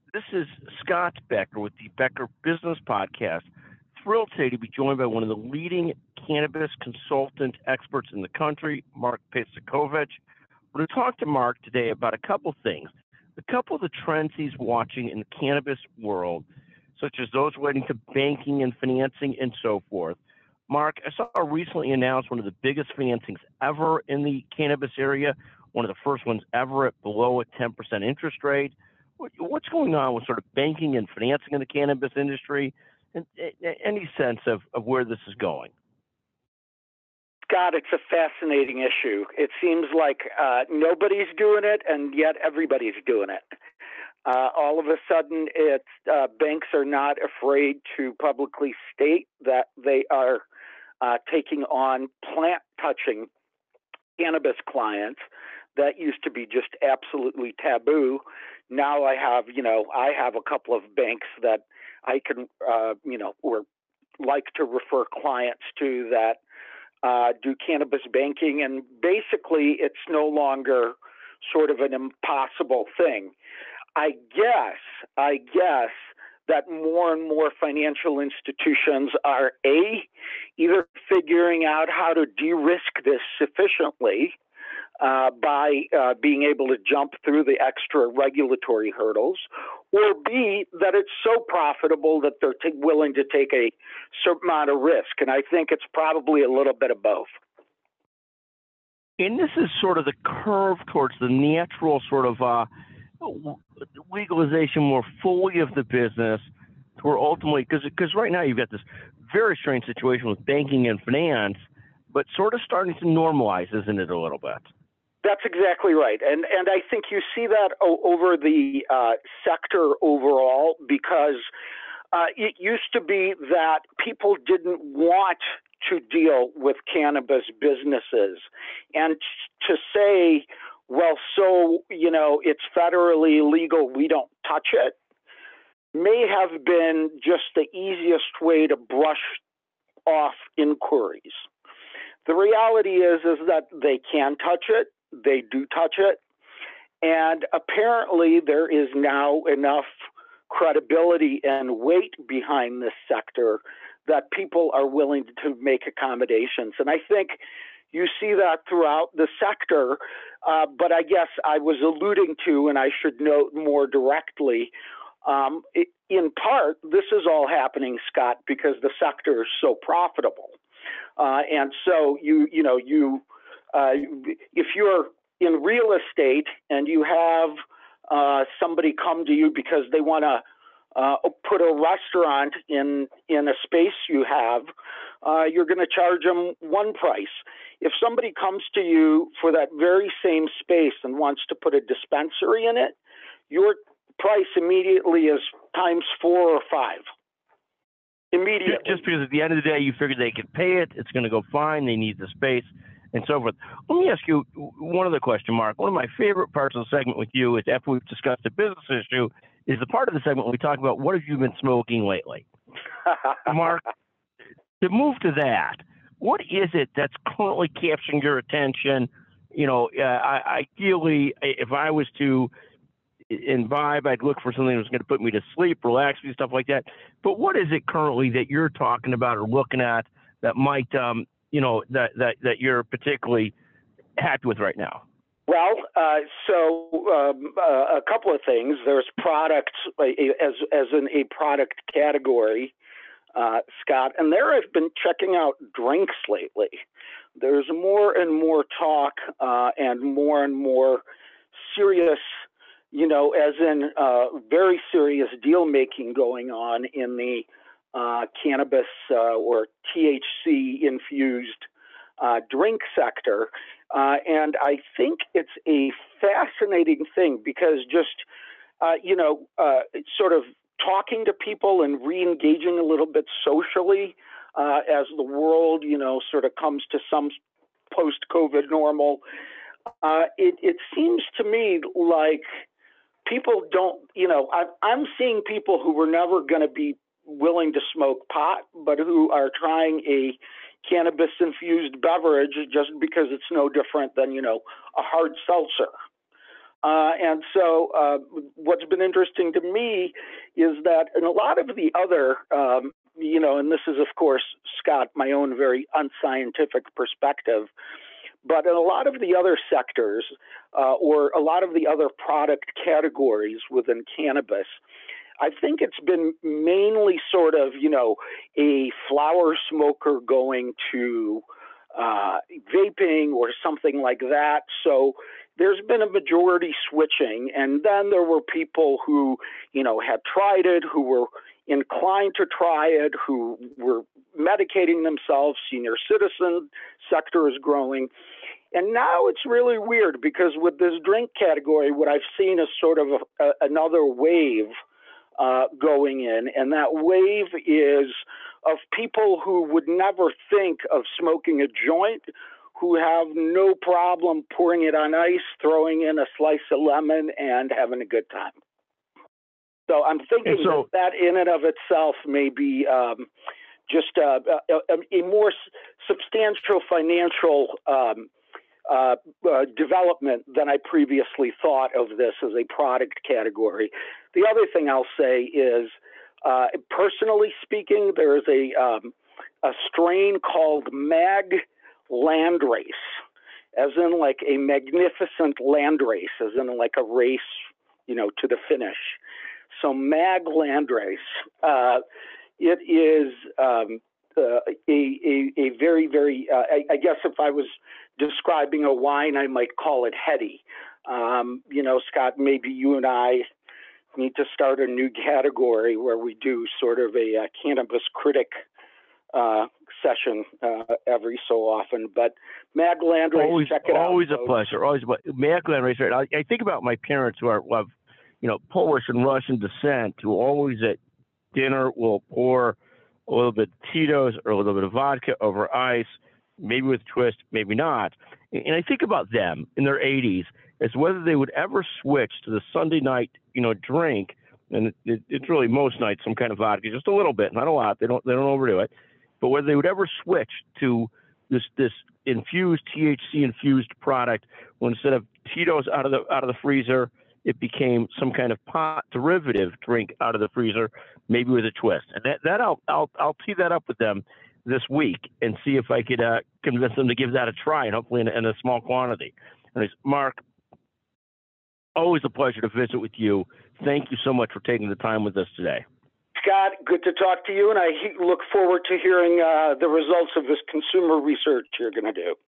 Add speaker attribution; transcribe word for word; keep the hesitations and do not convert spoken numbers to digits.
Speaker 1: This is Scott Becker with the Becker Business Podcast. Thrilled today to be joined by one of the leading cannabis consultant experts in the country, Mark Pasakovich. We're going to talk to Mark today about a couple things. A couple of the trends he's watching in the cannabis world, such as those relating to banking and financing and so forth. Mark, I saw recently announced one of the biggest financings ever in the cannabis area, one of the first ones ever at below a ten percent interest rate. What's going on with sort of banking and financing in the cannabis industry, and any sense of, of where this is going?
Speaker 2: Scott, it's a fascinating issue. It seems like uh, nobody's doing it, and yet everybody's doing it. Uh, all of a sudden, it's uh, banks are not afraid to publicly state that they are uh, taking on plant-touching cannabis clients. That used to be just absolutely taboo. Now I have, you know, I have a couple of banks that I can, uh, you know, or like to refer clients to that uh, do cannabis banking, and basically it's no longer sort of an impossible thing. I guess, I guess that more and more financial institutions are A, either figuring out how to de-risk this sufficiently Uh, by uh, being able to jump through the extra regulatory hurdles, or B, that it's so profitable that they're t- willing to take a certain amount of risk. And I think it's probably a little bit of both.
Speaker 1: And this is sort of the curve towards the natural sort of uh, legalization more fully of the business, to where ultimately, because because right now you've got this very strange situation with banking and finance, but sort of starting to normalize, isn't it, a little bit?
Speaker 2: That's exactly right. And and I think you see that o- over the uh, sector overall, because uh, it used to be that people didn't want to deal with cannabis businesses. And t- to say, well, so, you know, it's federally legal, we don't touch it, may have been just the easiest way to brush off inquiries. The reality is, is that they can touch it. They do touch it. And apparently there is now enough credibility and weight behind this sector that people are willing to make accommodations. And I think you see that throughout the sector. Uh, but I guess I was alluding to, and I should note more directly, um, in part, this is all happening, Scott, because the sector is so profitable. Uh, and so you, you know, you, uh, if you're in real estate and you have uh, somebody come to you because they want to uh, put a restaurant in in a space you have, uh, you're going to charge them one price. If somebody comes to you for that very same space and wants to put a dispensary in it, your price immediately is times four or five. Immediately.
Speaker 1: Just because at the end of the day, you figure they can pay it, it's going to go fine, they need the space, and so forth. Let me ask you one other question, Mark. One of my favorite parts of the segment with you is, after we've discussed a business issue, is the part of the segment when we talk about what have you been smoking lately. Mark, to move to that, what is it that's currently capturing your attention? You know, uh, I, ideally, if I was to imbibe, I'd look for something that was going to put me to sleep, relax me, stuff like that. But what is it currently that you're talking about or looking at that might, um, you know, that, that, that you're particularly happy with right now?
Speaker 2: Well, uh, so um, uh, a couple of things. There's products uh, as as in a product category, uh, Scott, and there I've been checking out drinks lately. There's more and more talk uh, and more and more serious, you know, as in uh, very serious deal making going on in the uh, cannabis uh, or T H C infused uh, drink sector. Uh, and I think it's a fascinating thing because just, uh, you know, uh, sort of talking to people and re-engaging a little bit socially uh, as the world, you know, sort of comes to some post-COVID normal. Uh, it, it seems to me like people don't, you know, I, I'm seeing people who were never going to be willing to smoke pot, but who are trying a cannabis-infused beverage just because it's no different than, you know, a hard seltzer. Uh, and so uh, what's been interesting to me is that in a lot of the other, um, you know, and this is, of course, Scott, my own very unscientific perspective, but in a lot of the other sectors uh, or a lot of the other product categories within cannabis, I think it's been mainly sort of, you know, a flower smoker going to uh, vaping or something like that. So there's been a majority switching. And then there were people who, you know, had tried it, who were inclined to try it, who were medicating themselves. Senior citizen sector is growing. And now it's really weird because with this drink category, what I've seen is sort of a, a, another wave uh, going in. And that wave is of people who would never think of smoking a joint, who have no problem pouring it on ice, throwing in a slice of lemon, and having a good time. So I'm thinking
Speaker 1: so,
Speaker 2: that, that in and of itself may be um, just a, a, a more substantial financial um, uh, uh, development than I previously thought of this as a product category. The other thing I'll say is, uh, personally speaking, there is a, um, a strain called Mag Landrace, as in like a magnificent land race, as in like a race, you know, to the finish. So Mag Landrace, uh, it is um, uh, a, a, a very, very, uh, I, I guess if I was describing a wine, I might call it heady. Um, you know, Scott, maybe you and I need to start a new category where we do sort of a, a cannabis critic uh, session uh, every so often. But Mag Landrace,
Speaker 1: always,
Speaker 2: check it
Speaker 1: always
Speaker 2: out.
Speaker 1: Always a pleasure. Always, Mag Landrace. Right? I, I think about my parents who are of, you know, Polish and Russian descent, who always at dinner will pour a little bit of Tito's or a little bit of vodka over ice, maybe with a twist, maybe not. And I think about them in their eighties as whether they would ever switch to the Sunday night, you know, drink. And it, it, it's really most nights some kind of vodka, just a little bit, not a lot. They don't they don't overdo it. But whether they would ever switch to this this infused T H C infused product, when instead of Tito's out of the out of the freezer, it became some kind of pot derivative drink out of the freezer, maybe with a twist. And that, that I'll, I'll, I'll tee that up with them this week and see if I could uh, convince them to give that a try, and hopefully in, in a small quantity. Anyways, Mark, always a pleasure to visit with you. Thank you so much for taking the time with us today.
Speaker 2: Scott, good to talk to you, and I look forward to hearing uh, the results of this consumer research you're going to do.